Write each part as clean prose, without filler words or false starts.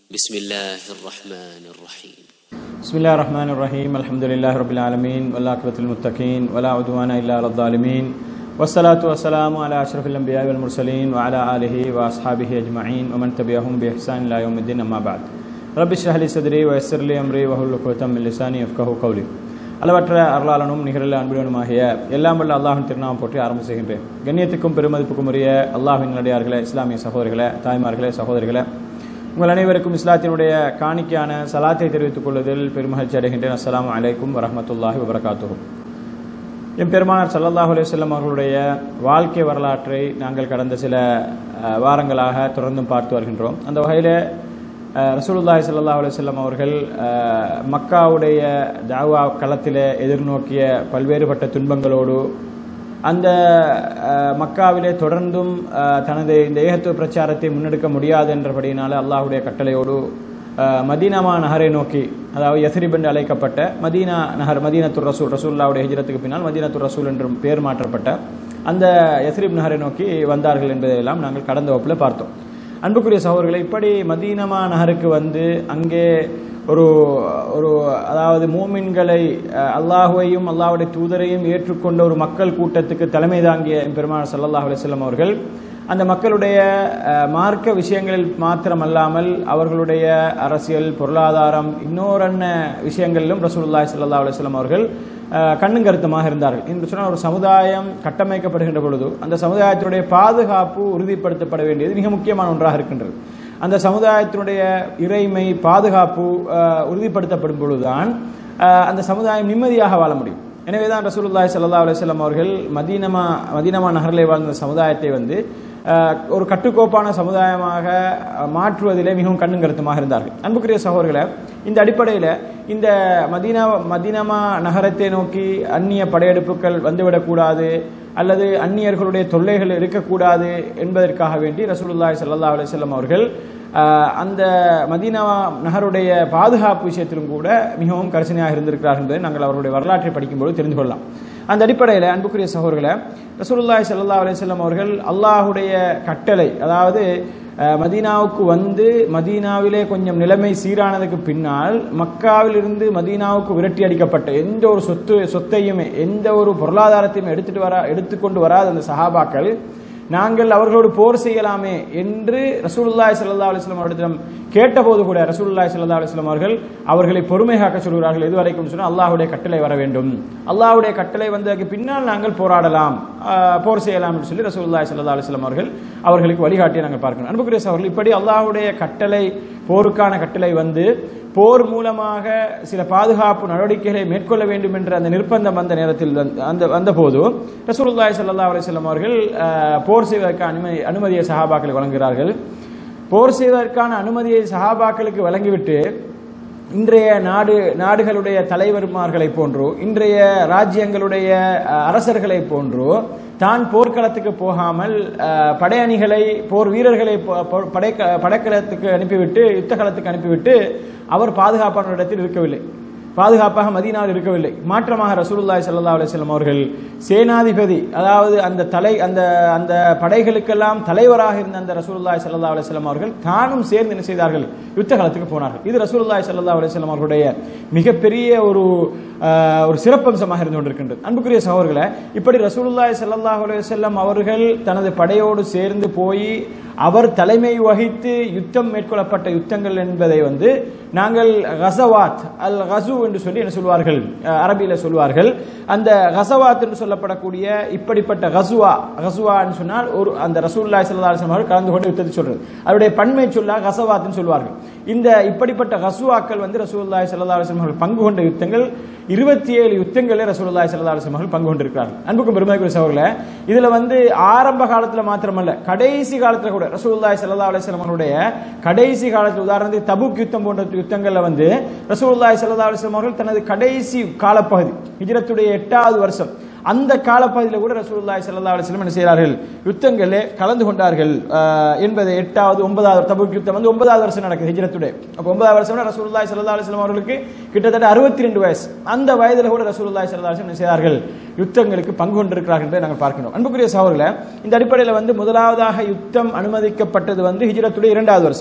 بسم الله الرحمن الرحيم بسم الله الرحمن الرحيم الحمد لله رب العالمين والعاقبة للمتقين ولا عدوان إلا على الظالمين والصلاة والسلام على أشرف الأنبياء والمرسلين وعلى آله وأصحابه أجمعين ومن تبعهم بإحسان إلى يوم الدين أما بعد رب اشرح لي صدري ويسر لي أمري واحلل عقدة من لساني يفقهوا قولي அளவற்ற அருளாளனும் நிகரில் அன்புடனுமாகிய எல்லாம் வல்ல அல்லாஹ்வின் திருநாமம் போற்றி ஆரம்பம் செய்கின்றேன். கண்ணியத்துக்கும் பெருமதிப்புக்கும் உரிய அல்லாஹ்வின் நல்லடியார்களே, இஸ்லாமிய சகோதரர்களே, தாய்மார்களே, சகோதரிகளே, உங்கள் அனைவருக்கும் இஸ்லாத்தினுடைய காணிக்கையான சலாத்தை தெரிவித்துக் கொள்வதில் பெருமகிழ்ச்சி அடைகின்றேன். அஸ்ஸலாமு அலைக்கும் வரஹ்மத்துல்லாஹி வபரகாத்துஹு. எம்பெருமானார் ஸல்லல்லாஹு அலைஹி வஸல்லம் அவர்களுடைய வாழ்க்கை வரலாற்றை நாங்கள் கடந்த சில வாரங்களாக தொடர்ந்தும் பார்த்து வருகின்றோம். அந்த வகையில் ரசூலுல்லாஹி ஸல்லல்லாஹு அலைஹி வஸல்லம் அவர்கள் மக்காவுடைய தாவா களத்தில் எதிர்நோக்கிய பல்வேறுபட்ட துன்பங்களோடு அந்த மக்காவிலே தொடர்ந்தும் தனது இந்த ஏகத்துவ பிரச்சாரத்தை முன்னெடுக்க முடியாது என்றபடியினால அல்லாஹுடைய கட்டளையோடு மதீனா நகரை நோக்கி, அதாவது யஸ்ரிப் என்று அழைக்கப்பட்ட மதீனா நகர், மதீனத்துர் ரசூல், ரசூலுல்லாஹ்வுடைய ஹிஜ்ரத்துக்கு பின்னால் மதீனத்துர் ரசூல் என்றும் பெயர் மாற்றப்பட்ட அந்த யஸ்ரிப் நகரை நோக்கி வந்தார்கள் என்பதையெல்லாம் நாங்கள் கடந்த வகுப்பில் பார்த்தோம். அன்புக்குரிய சகோதரர்களை, இப்படி மதீனா நகருக்கு வந்து அங்கே ஒரு அதாவது மூமின்களை, அல்லாஹுவையும் அல்லாஹ்வுடைய தூதரையும் ஏற்றுக்கொண்ட ஒரு மக்கள் கூட்டத்துக்கு தலைமை தாங்கிய பெருமானார் ஸல்லல்லாஹு அலைஹி வஸல்லம் அவர்கள் அந்த மக்களுடைய மார்க்க விஷயங்களில் மாத்திரமல்லாமல் அவர்களுடைய அரசியல், பொருளாதாரம், இன்னொரு விஷயங்களிலும் ரசூலுல்லாஹி ஸல்லல்லாஹு அலைஹி வஸல்லம் அவர்கள் கண்ணும் கருத்துமாக இருந்தார்கள். என்று சொன்னால், ஒரு சமுதாயம் கட்டமைக்கப்படுகின்ற பொழுது அந்த சமுதாயத்தினுடைய பாதுகாப்பு உறுதிப்படுத்தப்பட வேண்டியது மிக முக்கியமான ஒன்றாக இருக்கின்றது. அந்த சமுதாயத்தினுடைய இறைமை, பாதுகாப்பு உறுதிப்படுத்தப்படும் பொழுதுதான் அந்த சமுதாயம் நிம்மதியாக வாழ முடியும். எனவேதான் ரசூலுல்லாஹி ஸல்லல்லாஹு அலைஹி வஸல்லம் அவர்கள் மதீனா நகரிலே வாழ்ந்த சமுதாயத்தை வந்து ஒரு கட்டுக்கோப்பான சமுதாயமாக மாற்றுவதிலே மிகவும் கண்ணும் கருத்துமாக இருந்தார்கள். அன்புக்குரிய சகோதரர்களே, இந்த அடிப்படையில் இந்த மதீனா நகரத்தை நோக்கி அந்நிய படையெடுப்புகள் வந்துவிடக்கூடாது அல்லது அந்நியர்களுடைய தொல்லைகள் இருக்கக்கூடாது என்பதற்காக வேண்டி ரசூலுல்லாஹி ஸல்லல்லாஹு அலைஹி வஸல்லம் அவர்கள் அந்த மதீனா நகருடைய பாதுகாப்பு விஷயத்திலும் கூட மிகவும் கரிசனையாக இருந்திருக்கிறார்கள் என்பதை நாங்கள் அவருடைய வரலாற்றை படிக்கும்போது தெரிந்து கொள்ளலாம். அந்த அடிப்படையில் அன்புக்குரிய சகோதரர்களே, ரசூலுல்லாஹி ஸல்லல்லாஹு அலைஹி வஸல்லம் அவர்கள் அல்லாஹுடைய கட்டளை, அதாவது மதீனாவுக்கு வந்து மதீனாவிலே கொஞ்சம் நிலைமை சீரானதுக்கு பின்னால் மக்காவிலிருந்து மதீனாவுக்கு விரட்டி அடிக்கப்பட்ட எந்த ஒரு சொத்தையுமே எந்த ஒரு பொருளாதாரத்தையும் எடுத்துக்கொண்டு வராத அந்த சஹாபாக்கள், நாங்கள் அவர்களோடு போர் செய்யலாமே என்று ரசூலுல்லாஹி ஸல்லல்லாஹு அலைஹி வஸல்லம் அவர்களிடம் கேட்டபோது கூட ரசூலுல்லாஹி ஸல்லல்லாஹு அலைஹி வஸல்லம் அவர்கள் அவர்களை பொறுமை காக்க சொல்கிறார்கள். எதுவரைக்கும் சொன்னால், அல்லாஹ்வுடைய கட்டளை வர வேண்டும், அல்லாஹ்வுடைய கட்டளை வந்ததற்கு பின்னால் நாங்கள் போராடலாம், போர் செய்யலாம் என்று சொல்லி ரசூலுல்லாஹி ஸல்லல்லாஹு அலைஹி வஸல்லம் அவர்களுக்கு வழிகாட்டியை நாங்கள் பார்க்கணும். அன்புக்குரிய சகோதரர்கள், இப்படி அல்லாஹ்வுடைய கட்டளை, போருக்கான கட்டளை வந்து போர் மூலமாக சில பாதுகாப்பு நடவடிக்கைகளை மேற்கொள்ள வேண்டும் என்ற அந்த நிர்பந்தம் வந்த நேரத்தில் வந்த போது ரசூலுல்லாஹி ஸல்லல்லாஹு அலைஹி வஸல்லம் அவர்கள் போர் செய்வதற்கான அனுமதியை சஹாபாக்களுக்கு வழங்குகிறார்கள். போர் செய்வதற்கான அனுமதியை சஹாபாக்களுக்கு வழங்கிவிட்டு இன்றைய நாடுகளுடைய தலைவர்மார்களை போன்றோ இன்றைய ராஜ்யங்களுடைய அரசர்களை போன்றோ தான் போர்க்களத்துக்கு போகாமல் படையணிகளை, போர் வீரர்களை படைக்களத்துக்கு அனுப்பிவிட்டு, யுத்த களத்துக்கு அனுப்பிவிட்டு அவர் பாதுகாப்பான இடத்தில் இருக்கவில்லை, பாதுகாப்பாக மதீனாவில் இருக்கவில்லை. மாற்றமாக ரசூலுல்லாஹி ஸல்லல்லாஹு அலைஹி வஸல்லம் அவர்கள் சேனாதிபதி, அதாவது அந்த படைகளுக்கெல்லாம் தலைவராக இருந்த அந்த ரசூலுல்லாஹி ஸல்லல்லாஹு அலைஹி வஸல்லம் அவர்கள் தானும் சேர்ந்து என்ன செய்தார்கள், யுத்த களத்துக்கு போனார்கள். இது ரசூலுல்லாஹி ஸல்லல்லாஹு அலைஹி வஸல்லம் அவர்களுடைய மிகப்பெரிய ஒரு சிறப்பம்சமாக இருந்து கொண்டிருக்கின்றது. அன்புக்குரிய சகோதரர்களே, இப்படி ரசூலுல்லாஹி ஸல்லல்லாஹு அலைஹி வஸல்லம் அவர்கள் தனது படையோடு சேர்ந்து போய் அவர் தலைமை வகித்து யுத்தம் மேற்கொள்ளப்பட்ட யுத்தங்கள் என்பதை வந்து நாங்கள் கஸவாத், அல் கஸு என்று சொல்லி என்ன சொல்வார்கள், அரபியில சொல்வார்கள். அந்த கஸவாத் என்று சொல்லப்படக்கூடிய இப்படிப்பட்ட கஸுவான்னு சொன்னால் ஒரு அந்த ரசூலுல்லாஹி ஸல்லல்லாஹு அலைஹி வஸல்லம் அவர்கள் கலந்து கொண்டு யுத்தத்தை சொல்றது, அவருடைய பன்மை சொல்லா கஸவாத்னு சொல்வார்கள். இந்த இப்படிப்பட்ட கஸுவாக்கள் வந்து ரசூலுல்லாஹி ஸல்லல்லாஹு அலைஹி வஸல்லம் அவர்கள் பங்கு கொண்ட யுத்தங்கள் 27 யுத்தங்களே ரசூலுல்லாஹி ஸல்லல்லாஹு அலைஹி வஸல்லம் அவர்கள் பங்கு கொண்டிருக்கிறார்கள். அன்புக்கும் பெருமைக்குரிய சகோதரர்களே, இதுல வந்து ஆரம்ப காலத்துல மாத்திரமல்ல, கடைசி காலத்துல கூட ரசூலுல்லாஹி ஸல்லல்லாஹு அலைஹி வஸல்லம் அவர்களுடைய கடைசி காலத்தில், உதாரணத்துக்கு தபூக் யுத்தம் போன்ற யுத்தங்கள்ல வந்து ரசூலுல்லாஹி ஸல்லல்லாஹு அலைஹி வஸல்லம் அவர்கள் தனது கடைசி காலப்பகுதி, ஹிஜ்ரத்துடைய 8வது வருஷம், அந்த காலப்பகுதியில் கூட ரசூலுல்லாஹி ஸல்லல்லாஹு அலைஹி வஸல்லம் என்ன செய்கிறார்கள், யுத்தங்களே கலந்து கொண்டார்கள் என்பது 8வது 9வது தபூக் யுத்தம் வந்து 9வது வருஷம் நடக்குது ஹிஜ்ரத்துடைய. அப்ப 9வது வருஷம் ரசூலுல்லாஹி ஸல்லல்லாஹு அலைஹி வஸல்லம் அவர்களுக்கு கிட்டத்தட்ட 62 வயசு. அந்த வயதில் கூட ரசூலுல்லாஹி ஸல்லல்லாஹு அலைஹி வஸல்லம் என்ன செய்தார்கள், யுத்தங்களுக்கு பங்கு கொண்டிருக்கிறார்கள் என்பதை நாங்கள் பார்க்கிறோம். அன்புக்குரிய சகோதரர்களே, இந்த அடிப்படையில் வந்து முதலாவதாக யுத்தம் அனுமதிக்கப்பட்டது வந்து ஹிஜ்ரத்துடைய 2வது வருஷம்.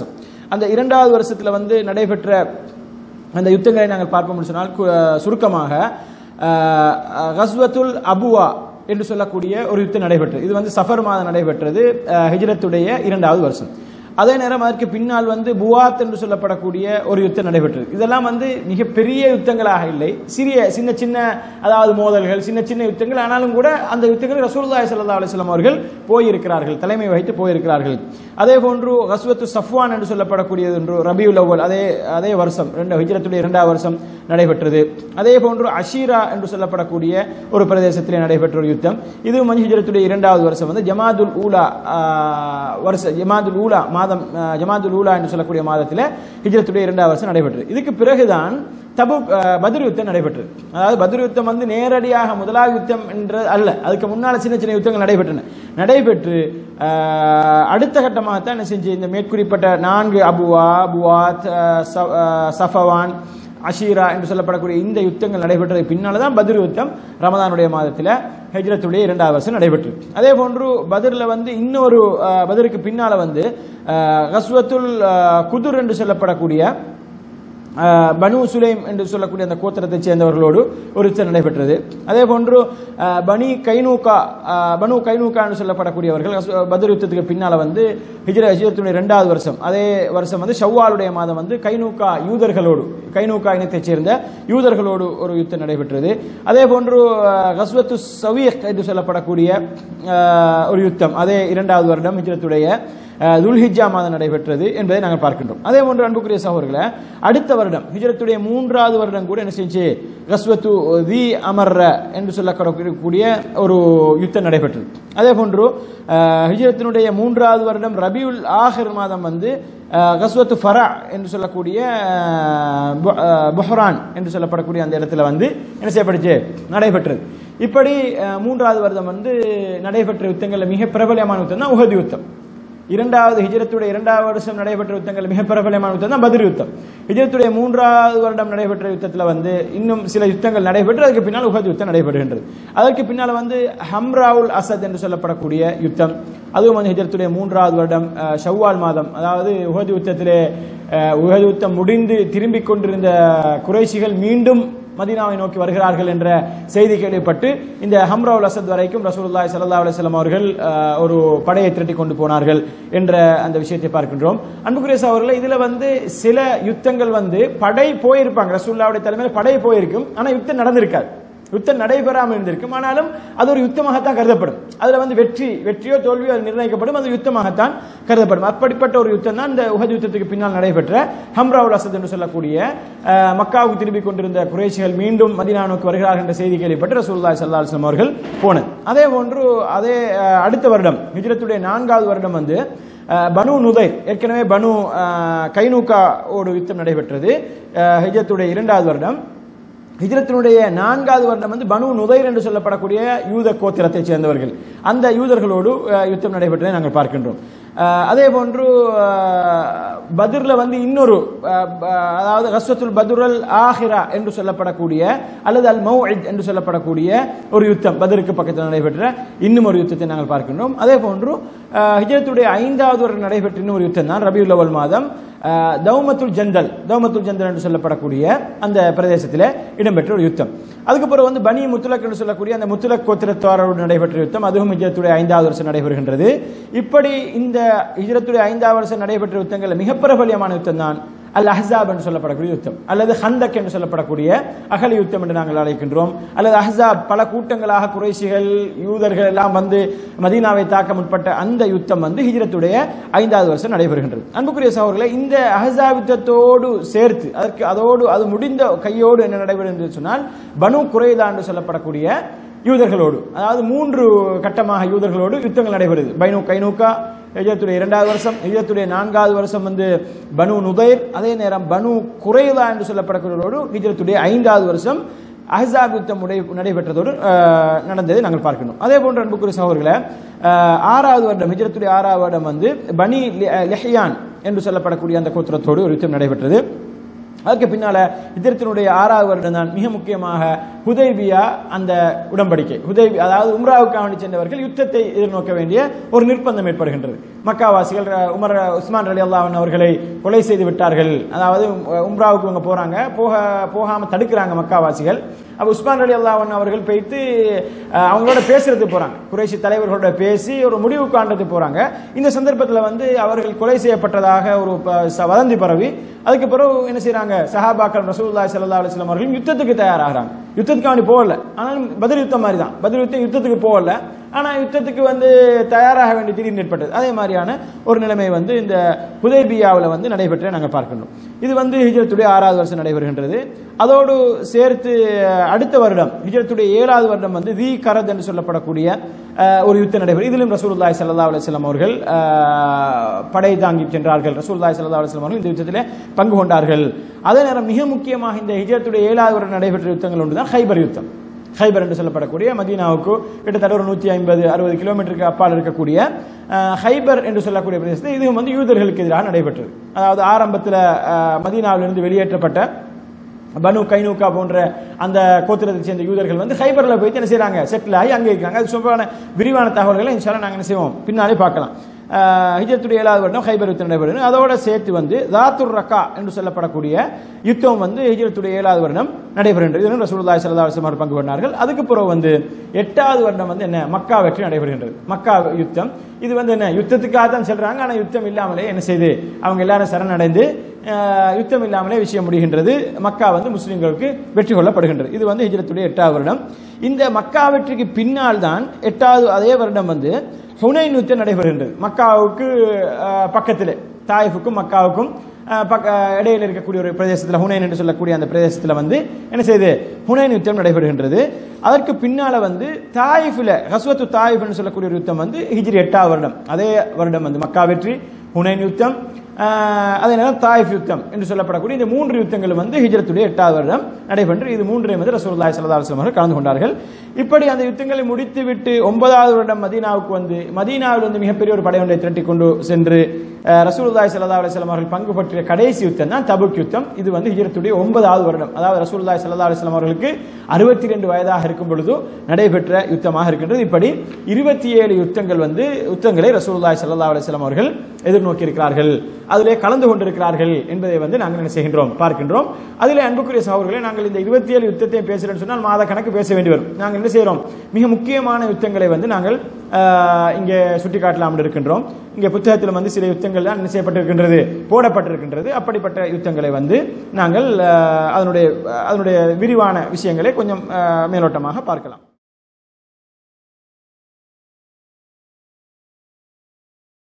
அந்த 2வது வருஷத்துல வந்து நடைபெற்ற அந்த யுத்தங்களை நாங்கள் பார்ப்போம் சொன்னால் சுருக்கமாக கஸ்வத்துல் அபுவா என்று சொல்லக்கூடிய ஒரு யுத்தம் நடைபெற்றது. இது வந்து சஃபர் மாதம் நடைபெற்றது, ஹிஜ்ரத்துடைய 2வது வருஷம். அதே நேரம் அதற்கு பின்னால் வந்து புவாத் என்று சொல்லப்படக்கூடிய ஒரு யுத்தம் நடைபெற்றது. இதெல்லாம் வந்து மிகப்பெரிய யுத்தங்களாக இல்லை, சின்ன சின்ன அதாவது மோதல்கள், சின்ன சின்ன யுத்தங்கள். ஆனாலும் கூட அந்த யுத்தங்கள் ரசூலுல்லாஹி ஸல்லல்லாஹு அலைஹி வஸல்லம் அவர்கள் போயிருக்கிறார்கள், தலைமை வகித்து போயிருக்கிறார்கள். அதே போன்று கஸ்வத்து சஃப்வான் என்று சொல்லப்படக்கூடியது என்று ரபியுல் அவ்வல் அதே வருஷம் ஹிஜ்ரத்துடைய 2வது வருஷம் நடைபெற்றது. அதே போன்று அஷீரா என்று சொல்லப்படக்கூடிய ஒரு பிரதேசத்திலே நடைபெற்ற ஒரு யுத்தம். இதுவும் ஹிஜ்ரத்துடைய 2வது வருஷம் வந்து ஜமாதுல் ஊலா மாதம், ஜமாதுல் ஊலா என்று சொல்லக்கூடிய மாதத்தில் ஹிஜ்ரத்துடைய 2வது வருஷம் நடைபெற்றது. இதுக்கு பிறகுதான் பத்ர் யுத்தம் நடைபெற்றது. அதாவது பத்ர் யுத்தம் வந்து நேரடியாக முதலாவது யுத்தம் என்ற அல்ல, அதுக்கு முன்னால சின்ன சின்ன யுத்தங்கள் நடைபெற்று அடுத்த கட்டமாகத்தான் என்ன செஞ்சு இந்த மேற்குறிப்பிட்ட 4 அபுவா, புவாத், சஃபவான், அஷீரா என்று சொல்லப்படக்கூடிய இந்த யுத்தங்கள் நடைபெற்றதுக்கு பின்னால்தான் பத்ர் யுத்தம் ரமதானுடைய மாதத்தில் ஹிஜ்ரத்துடைய 2வது வருஷம் நடைபெற்று. அதே போன்று பத்ர்ல வந்து இன்னொரு பத்ருக்கு பின்னால வந்து கஸ்வத்துல் குதுர் என்று சொல்லப்படக்கூடிய பனு சுலைம் என்று சொல்லக்கூடிய அந்த கோத்திரத்தை சேர்ந்தவர்களோடு ஒரு யுத்தம் நடைபெற்றது. அதே போன்று பனு கைனூகா என்று சொல்லப்படக்கூடியவர்கள் பத்ர் யுத்தத்துக்கு பின்னால வந்து ஹிஜ்ரத்துடைய 2வது வருஷம், அதே வருஷம் வந்து ஷவ்வாலுடைய மாதம் வந்து கைனூகா இனத்தைச் சேர்ந்த யூதர்களோடு ஒரு யுத்தம் நடைபெற்றது. அதே போன்று கஸ்வத்து சவீக் என்று சொல்லப்படக்கூடிய ஒரு யுத்தம் அதே 2வது வருடம் ஹிஜ்ரத்துடைய துல்ஹிஜ்ஜா மாதம் நடைபெற்றது என்பதை நாங்கள் பார்க்கின்றோம். அதே போன்று அன்புக்குரிய சகோதரர்களே, அடுத்த வருடம் ஹிஜ்ரத்துடைய 3வது வருடம் கூட என்ன செஞ்சு கஸ்வத்து தி அமர்ர என்று சொல்லக்கூடிய ஒரு யுத்தம் நடைபெற்றது. அதே போன்று ஹிஜ்ரத்தினுடைய 3வது வருடம் ரபியுல் ஆஹிர் மாதம் வந்து கஸ்வத்து ஃபரா என்று சொல்லக்கூடிய புஹ்ரான் என்று சொல்லப்படக்கூடிய அந்த இடத்துல வந்து என்ன செய்யப்பட்டுச்சு, நடைபெற்றது. இப்படி 3வது வருடம் வந்து நடைபெற்ற யுத்தங்கள்ல மிக பிரபலமான யுத்தம் தான் உஹது யுத்தம். ஹிஜ்ரத்துடைய 2வது வருஷம் நடைபெற்ற யுத்தங்கள் மிக பிரபலமான யுத்தம் தான் பத்ர் யுத்தம். ஹிஜ்ரத்துடைய 3வது வருடம் நடைபெற்ற யுத்தத்தில் வந்து இன்னும் சில யுத்தங்கள் நடைபெற்று அதுக்கு பின்னால் உஹது யுத்தம் நடைபெறுகின்றது. அதற்கு பின்னால் வந்து ஹம்ராவுல் அசத் என்று சொல்லப்படக்கூடிய யுத்தம், அதுவும் வந்து ஹிஜ்ரத்துடைய 3வது வருடம் ஷவ்வால் மாதம், அதாவது உஹது யுத்தம் முடிந்து திரும்பிக் கொண்டிருந்த குறைஷிகள் மீண்டும் மதீனாவை நோக்கி வருகிறார்கள் என்ற செய்தி கேள்விப்பட்டு இந்த ஹம்ராவுல் அசத் வரைக்கும் ரசூலுல்லாஹி ஸல்லல்லாஹு அலைஹி வஸல்லம் அவர்கள் ஒரு படையை திரட்டி கொண்டு போனார்கள் என்ற அந்த விஷயத்தை பார்க்கின்றோம். அன்புக்குரிய சகோதரர்களே, இதுல வந்து சில யுத்தங்கள் வந்து படை போயிருப்பாங்க, ரசூலுல்லாஹ்வுடைய தலைமையில் படை போயிருக்கும், ஆனா யுத்தம் நடந்திருக்காது, யுத்தம் நடைபெறாமல் இருந்திருக்கும். ஆனாலும் அது ஒரு யுத்தமாகத்தான் கருதப்படும். அதுல வந்து வெற்றியோ தோல்வியோ அது நிர்ணயிக்கப்படும், அது யுத்தமாகத்தான் கருதப்படும். அப்படிப்பட்ட ஒரு யுத்தம் தான் இந்த உஹது யுத்தத்துக்கு பின்னால் நடைபெற்ற ஹம்ராவுல் அசத் என்று சொல்லக்கூடிய மக்காவுக்கு திரும்பிக் கொண்டிருந்த குறைஷிகள் மீண்டும் மதீனா நோக்கி வருகிறார்கள் என்ற செய்தி கேள்விப்பட்டு ரசூலுல்லாஹி ஸல்லல்லாஹு அலைஹி வஸல்லம் அவர்கள் போனது. அதே போன்று அடுத்த வருடம் ஹிஜ்ரத்துடைய 4வது வருடம் வந்து பனு நுதைர், ஏற்கனவே பனு கைனூகா ஒரு யுத்தம் நடைபெற்றது ஹிஜ்ரத்துடைய 2வது வருடம். ஹிஜ்ரத்தினுடைய 4வது வருடம் வந்து பனு நுதைர் என்று சொல்லப்படக்கூடிய யூத கோத்திரத்தை சேர்ந்தவர்கள், அந்த யூதர்களோடு யுத்தம் நடைபெற்றதை நாங்கள் பார்க்கின்றோம். அதே போன்று பத்ர்ல வந்து இன்னொரு, அதாவது கஸ்வத்துல் பத்ருல் ஆஹிரா என்று சொல்லப்படக்கூடிய அல்லது அல் மௌஇத் என்று சொல்லப்படக்கூடிய ஒரு யுத்தம் பத்ருக்கு பக்கத்தில் நடைபெற்ற இன்னும் ஒரு யுத்தத்தை நாங்கள் பார்க்கின்றோம். அதே போன்று ஹிஜ்ரத்துடைய 5வது வருடம் நடைபெற்ற இன்னொரு யுத்தம் தான் ரபியுல் அவ்வல் மாதம் தௌமத்துல் ஜந்தல் என்று சொல்லப்படக்கூடிய அந்த பிரதேசத்தில் இடம்பெற்ற ஒரு யுத்தம். அதுக்கப்புறம் வந்து பனி முத்துலக் என்று சொல்லக்கூடிய அந்த முத்துலக் கோத்திரத்தாரோடு நடைபெற்ற யுத்தம், அதுவும் ஹிஜ்ரத்துடைய 5வது வருஷம் நடைபெறுகின்றது. இப்படி இந்த ஹிஜ்ரத்துடைய 5வது வருஷம் நடைபெற்ற யுத்தங்கள் மிக பிரபலியமான யுத்தம் தான் அல் அஹ்ஸாப் என்று சொல்லப்படக்கூடிய யுத்தம், அல்லது ஹந்தக் என்று சொல்லப்படக்கூடிய அகலி யுத்தம் என்று நாங்கள் அழைக்கின்றோம். அல்லது அஹ்ஸாப், பல கூட்டங்களாக குறைஷிகள் யூதர்கள் எல்லாம் வந்து மதீனாவை தாக்க முற்பட்ட அந்த யுத்தம் வந்து ஹிஜ்ரத்துடைய 5வது வருஷம் நடைபெறுகின்றது. அன்புக்குரிய சகோதரர்களே, இந்த அஹ்ஸாப் யுத்தத்தோடு சேர்த்து அது முடிந்த கையோடு என்ன நடைபெறும் என்று சொன்னால் பனு குறைதா என்று சொல்லப்படக்கூடிய யூதர்களோடு, அதாவது 3 கட்டமாக யூதர்களோடு யுத்தங்கள் நடைபெறுது. பனு கைனூகா ஹிஜ்ரத்துடைய 2வது வருஷம், ஹிஜ்ரத்துடைய 4வது வருஷம் வந்து பனு நுதைர், அதே நேரம் பனு குறைதா என்று சொல்லப்படக்கூடியவரோடு ஹிஜ்ரத்துடைய 5வது வருஷம் அஹ்ஸாப் யுத்தம் நடைபெற்றதோடு நடந்ததை நாங்கள் பார்க்கணும். அதே போன்ற அன்புக்குரிய சகோதரர்களே, 6வது வருடம் ஹிஜ்ரத்துடைய 6வது வருடம் வந்து பனி லஹ்யான் என்று சொல்லப்படக்கூடிய அந்த கோத்திரத்தோடு ஒரு யுத்தம் நடைபெற்றது. அதுக்கு பின்னால ஹிஜ்ரத்தினுடைய 6வது வருடம் தான் மிக முக்கியமாக ஹுதைபியா அந்த உடன்படிக்கை, அதாவது உம்ராவுக்காக சென்றவர்கள் யுத்தத்தை எதிர்நோக்க வேண்டிய ஒரு நிர்பந்தம் ஏற்படுகின்றது. மக்காவாசிகள் உஸ்மான் ரலியல்லாஹு அன்ஹு அவர்களை கொலை செய்து விட்டார்கள். அதாவது உம்ராவுக்கு இவங்க போறாங்க, போகாம தடுக்கிறாங்க மக்காவாசிகள். அப்ப உஸ்மான் ரலியல்லாஹு அன்ஹு அவர்கள் போயிட்டு அவங்களோட பேசுறது போறாங்க, குறைஷி தலைவர்களோட பேசி ஒரு முடிவு காண்றது போறாங்க. இந்த சந்தர்ப்பத்தில் அவர்கள் கொலை செய்யப்பட்டதாக ஒரு வதந்தி பரவி அதுக்கு பிறகு என்ன செய்யறாங்க, சஹாபாக்கள் ரசூலுல்லாஹி ஸல்லல்லாஹு அலைஹி வஸல்லம் அவர்கள் யுத்தத்துக்கு தயாராகிறாங்க. யுத்தத்துக்கு அவனி போகல, ஆனால் பதில் யுத்தம் மாதிரி தான். பதில் யுத்தத்துக்கு போகல, ஆனா யுத்தத்துக்கு தயாராக வேண்டிய திடீர்னு ஏற்பட்டது. அதே மாதிரியான ஒரு நிலைமை இந்த ஹுதைபியாவில் நடைபெற்ற நாங்கள் பார்க்கணும். இது ஹிஜ்ரத்துடைய 6வது வருஷம் நடைபெறுகின்றது. அதோடு சேர்த்து அடுத்த வருடம் ஹிஜ்ரத்துடைய 7வது வருடம் தி கரத் என்று சொல்லப்படக்கூடிய ஒரு யுத்தம் நடைபெறும். இதிலும் ரசூலுல்லாஹி ஸல்லல்லாஹு அலைஹி வஸல்லம் அவர்கள் படை தாங்கி சென்றார்கள். ரசூலுல்லாஹி ஸல்லல்லாஹு அலைஹி வஸல்லம் அவர்கள் இந்த யுத்தத்திலே பங்கு கொண்டார்கள். அதே நேரம் மிக முக்கியமாக இந்த ஹிஜ்ரத்துடைய 7வது வருடம் நடைபெற்ற யுத்தங்கள் ஒன்றுதான் ஹைபர் யுத்தம். ஹைபர் என்று சொல்லப்படக்கூடிய மதீனாவுக்கு கிட்டத்தட்ட ஒரு 150-60 கிலோமீட்டருக்கு அப்பால் இருக்கக்கூடிய ஹைபர் என்று சொல்லக்கூடிய பிரதேசத்தில் இது யூதர்களுக்கு எதிராக நடைபெற்றது. அதாவது ஆரம்பத்தில் மதீனாவிலிருந்து வெளியேற்றப்பட்ட பனு கைனூகா போன்ற அந்த கோத்திரத்தை சேர்ந்த யூதர்கள் ஹைபர்ல போயிட்டு என்ன செய்யறாங்க, செட்டில் ஆகி அங்கே இருக்காங்க. அது சொல்றான விரிவான தகவல்களை இன்ஷால்லா நாங்கள் என்ன செய்வோம் பின்னாலே பார்க்கலாம். ஹிஜ்ரத்துடைய 7வது வருடம் ஹைபர் யுத்தம் நடைபெறும். அதோட சேர்த்து தாத்துர் ரக்கா என்று சொல்லப்படக்கூடிய யுத்தம் ஹிஜ்ரத்துடைய 7வது வருடம் நடைபெறுகின்றது. இதிலும் ரசூலுல்லாஹி ஸல்லல்லாஹு அலைஹி வஸல்லம் பங்கு கொண்டார்கள். அதுக்கு பிறகு 8வது வருடம் என்ன மக்கா வெற்றி நடைபெறுகின்றது. மக்கா யுத்தம் இது என்ன யுத்தத்துக்காக தான் செல்றாங்க, ஆனால் யுத்தம் இல்லாமலே என்ன செய்து அவங்க எல்லாரும் சரணடைந்து யுத்தம் இல்லாமலே விஷயம் முடிகின்றது. மக்கா முஸ்லிம்களுக்கு வெற்றி கொள்ளப்படுகின்றது. இது ஹிஜ்ரத்துடைய 8வது வருடம். இந்த மக்கா வெற்றிக்கு பின்னால் தான் 8வது அதே வருடம் ஹுனைன் யுத்தம் நடைபெறுகின்றது. மக்காவுக்கு பக்கத்தில் தாயிஃபுக்கும் மக்காவுக்கும் இடையில் இருக்கக்கூடிய ஒரு பிரதேசத்தில் ஹுனைன் என்று சொல்லக்கூடிய அந்த பிரதேசத்தில் என்ன செய்து ஹுனைன் யுத்தம் நடைபெறுகின்றது. அதற்கு பின்னால தாயிஃபில் கஸ்வத்து தாயிஃப் என்று சொல்லக்கூடிய ஒரு யுத்தம் ஹிஜ்ரி 8வது வருடம். அதே வருடம் மக்கா வெற்றி, ஹுனைன் யுத்தம், அதே நேரம் தாயிஃப் யுத்தம் என்று சொல்லப்படக்கூடிய இந்த 3 யுத்தங்களும் ஹிஜ்ரத்துடைய 8வது வருடம் நடைபெற்று இது 3ஐயும் ரசூலுல்லாஹி ஸல்லல்லாஹு அலைஹி வஸல்லம் அவர்கள் கலந்து கொண்டார்கள். இப்படி அந்த யுத்தங்களை முடித்துவிட்டு 9வது வருடம் மதீனாவுக்கு மதீனாவில் மிகப்பெரிய ஒரு படை ஒன்றை திரட்டி கொண்டு சென்று ரசூலுல்லாஹி ஸல்லல்லாஹு அலைஹி வஸல்லம் அவர்கள் பங்கு பற்றிய கடைசி யுத்தம் தான் தபுக் யுத்தம். இது ஹிஜ்ரத்துடைய 9வது வருடம். அதாவது ரசூலுல்லாஹி ஸல்லல்லாஹு அலைஹி வஸல்லம் அவர்களுக்கு 62 வயதாக இருக்கும் பொழுது நடைபெற்ற யுத்தமாக இருக்கின்றது. இப்படி 27 யுத்தங்களை ரசூலுல்லாஹி ஸல்லல்லாஹு அலைஹி வஸல்லம் அவர்கள் எதிர்நோக்கி இருக்கிறார்கள், அதிலே கலந்து கொண்டிருக்கிறார்கள் என்பதை நாங்கள் என்ன செய்கின்றோம் பார்க்கின்றோம். அதிலே அன்புக்குரிய சகோதரர்களே, நாங்கள் இந்த 27 யுத்தத்தை பேசுகிறேன்னு சொன்னால் மாத கணக்கு பேச வேண்டி வரும். நாங்கள் என்ன செய்கிறோம், மிக முக்கியமான யுத்தங்களை நாங்கள் இங்கே சுட்டிக்காட்டலாம் இருக்கின்றோம். இங்கே புத்தகத்தில் சில யுத்தங்கள் தான் என்ன செய்யப்பட்டிருக்கின்றது, போடப்பட்டிருக்கின்றது. அப்படிப்பட்ட யுத்தங்களை நாங்கள் அதனுடைய விரிவான விஷயங்களை கொஞ்சம் மேலோட்டமாக பார்க்கலாம்.